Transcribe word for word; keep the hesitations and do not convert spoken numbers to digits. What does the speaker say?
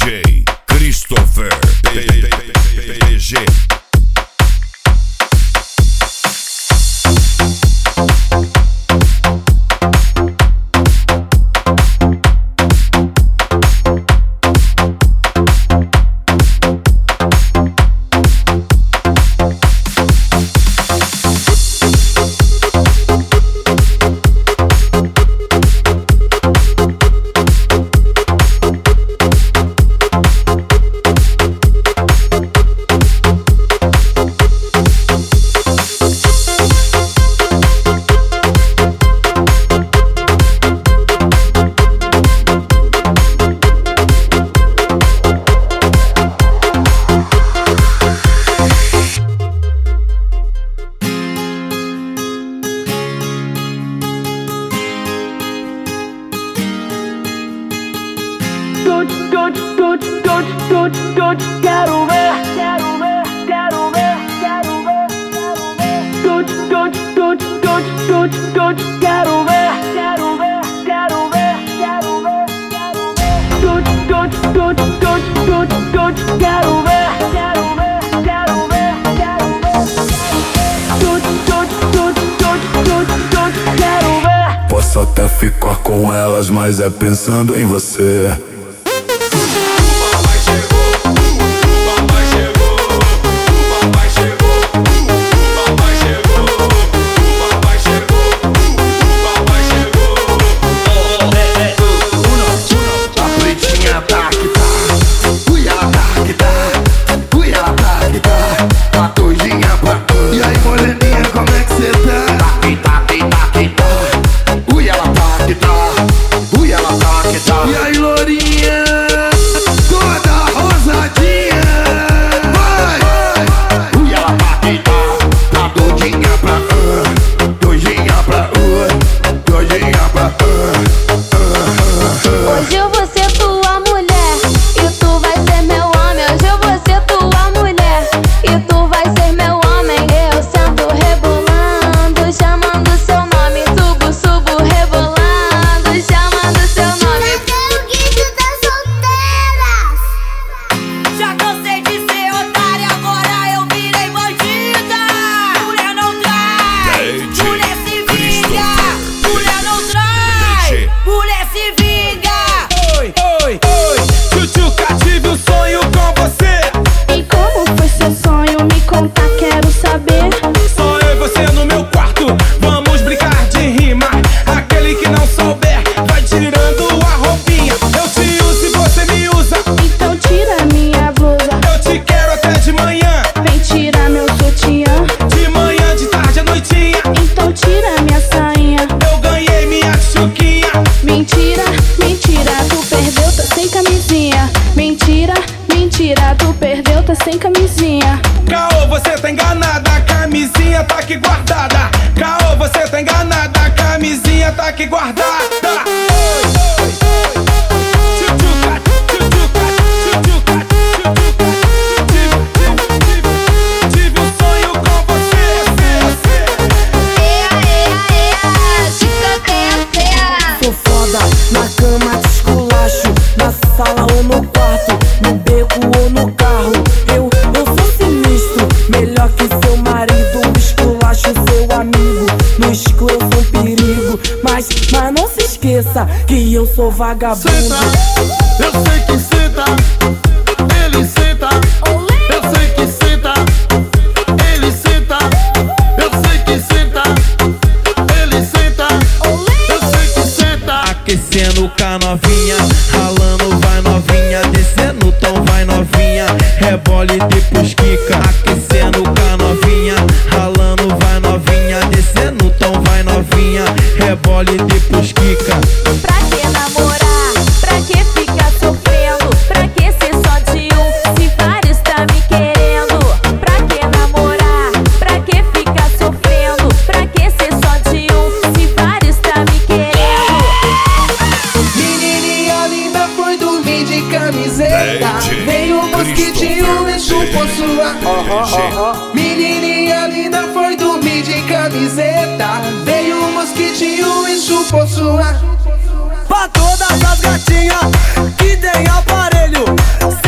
J Christopher P G. Quero ver, quero ver, quero ver, quero ver, quero ver. Quero ver, quero ver, quero ver, quero ver, quero ver. Quero ver, quero ver, quero ver, quero ver. Posso até ficar com elas, mas é pensando em você. E aí, lourinha, toda rosadinha, vai! Ui, ela tá que tá, tá doidinha pra uh, doidinha pra uh, doidinha pra uh, uh, uh. Hoje eu vou ser tua mulher e tu vai ser meu homem. Hoje eu vou ser tua mulher e tu vai ser meu homem. Eu sento rebolando, chamando seu nome. Subo, subo, rebolando, chamando seu nome. Já cansei de ser otária, agora eu virei bandida. Mulher não trai, mulher se vinga. Mulher não trai, mulher se vinga. Oi, oi, oi, Tchutchuca, tive um sonho com você. E como foi seu sonho? Me conta, quero saber. Só eu e você no meu quarto, vamos brincar de rima. Aquele que não souber, vai tirando a roupinha. Eu te uso e você me usa. Então tira minha blusa, Eu te quero até de manhã, vem tirar meu sutiã. de manhã, de tarde, à noitinha. Então tira minha sainha. Eu ganhei minha chuquinha. Mentira, mentira, tu perdeu, tá sem camisinha. Mentira, mentira, tu perdeu, tá sem camisinha. Caô, você tá enganada, a camisinha tá aqui guardada. Caô, você tá enganada, a camisinha tá aqui guardada. Oi, oi, oi. Tchutchuca, tchutchuca, tchutchuca, tchutchuca. Tive, tive, tive, tive um sonho com você, você. Ea, ea, ea, chicoteia. Sou foda, na cama te esculacho, na sala ou no quarto, no beco ou no carro. Eu, eu sou sinistro, melhor que seu marido. Esculacho seu amigo, no escuro eu sou um perigo. Mas, mas não se esqueça que eu sou vagabundo. Senta, eu sei que senta, ele senta. Eu sei que senta, ele senta. Eu sei que senta, ele senta. Eu sei que senta. Aquecendo com a novinha, ralando vai novinha, descendo tom vai novinha, rebole depois quica. Aquecendo com a novinha, ralando vai novinha, descendo tom vai novinha, rebole depois quica. Pra que namorar? Pra que ficar sofrendo? Pra que ser só de um, se vários tá me querendo? Pra que namorar? Pra que ficar sofrendo? Pra que ser só de um, se vários tá me querendo? Menininha linda foi dormir de camiseta. J Veio um mosquitinho e chupou sua. Menininha linda foi dormir de camiseta. Veio um mosquitinho e chupou sua. pra todas as gatinhas que tem aparelho.